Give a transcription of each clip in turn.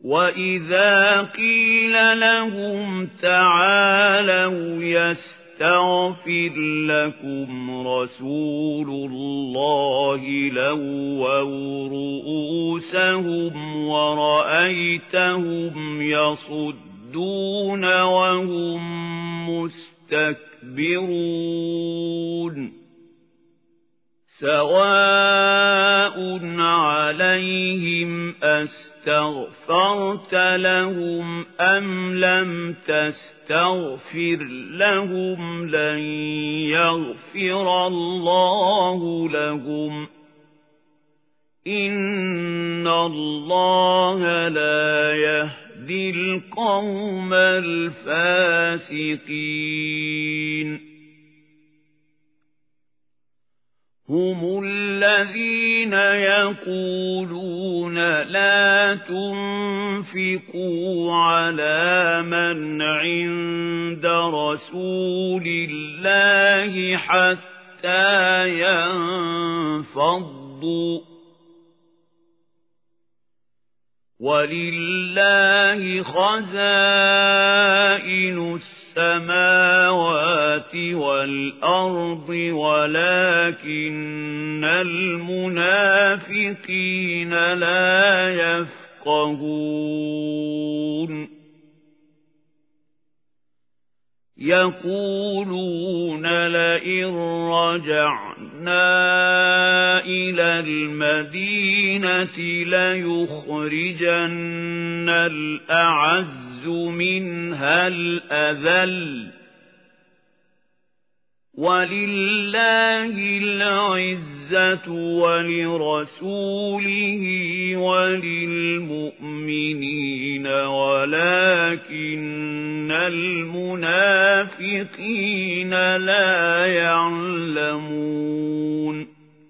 وَإِذَا قِيلَ لَهُمْ تَعَالَوْا يَسْتَغْفِرْ لَكُمْ رَسُولُ اللَّهِ لَوَّوْا رُءُوسَهُمْ وَرَأَيْتَهُمْ يَصُدُّونَ وَهُمْ مُسْتَكْبِرُونَ سَوَاءٌ عَلَيْهِمْ أَسْتَغْفَرْتَ لَهُمْ أَمْ لَمْ تَسْتَغْفِرْ لَهُمْ لَنْ يَغْفِرَ اللَّهُ لَهُمْ إِنَّ اللَّهَ لَا يَهْدِي الْقَوْمَ الْفَاسِقِينَ هُمُ الَّذِينَ يَقُولُونَ لَا تُنْفِقُوا عَلَى مَنْ عِندَ رَسُولِ اللَّهِ حَتَّى يَنفَضُّوا وَلِلَّهِ خَزَائِنُ السَّمَاوَاتِ وَالْأَرْضِ وَلَكِنَّ الْمُنَافِقِينَ لَا يَفْقَهُونَ يَقُولُونَ لَئِن رَّجَعْنَا إِلَى الْمَدِينَةِ لَيُخْرِجَنَّ الْأَعَزُّ مِنْهَا الْأَذَلَّ وَلِلَّهِ الْعِزَّةُ وَلِرَسُولِهِ وَلِلْمُؤْمِنِينَ وَلَكِنَّ الْمُنَافِقِينَ لَا يَعْلَمُونَ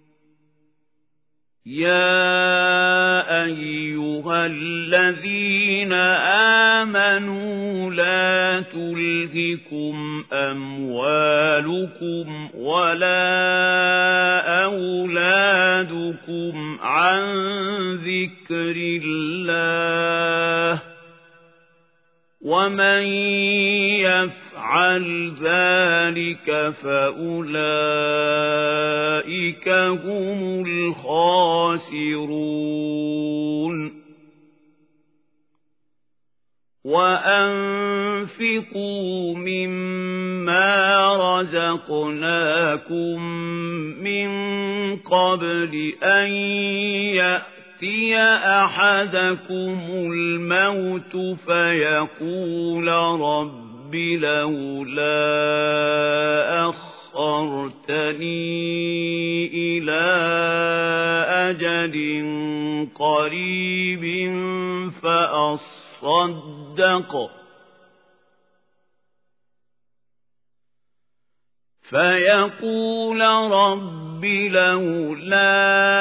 يَا أَيُّهَا الَّذِينَ آمَنُوا لَا تُلْهِكُمْ أَمْوَالُكُمْ وَلَا أَوْلَادُكُمْ عَن ذِكْرِ اللَّهِ وَمَن يَفْعَلْ ذَلِكَ فَأُولَئِكَ هُمُ الْخَاسِرُونَ وَأَنفِقُوا مِمَّا رَزَقْنَاكُم مِّن قَبْلِ أَن يَأْتِيَ أَحَدَكُمُ الْمَوْتُ فَيَقُولَ رَبِّ لَوْلَا أَخَّرْتَنِي إِلَى أَجَلٍ قَرِيبٍ فيقول رب لولا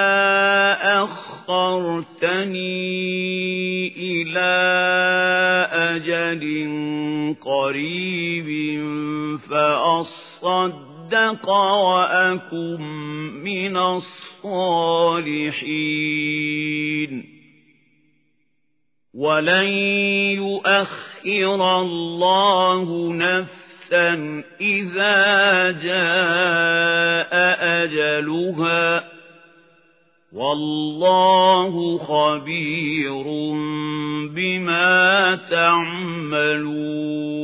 أخرتني إلى أجل قريب فأصدق وأكن من الصالحين ولن يؤخر الله نفسا إذا جاء أجلها والله خبير بما تعملون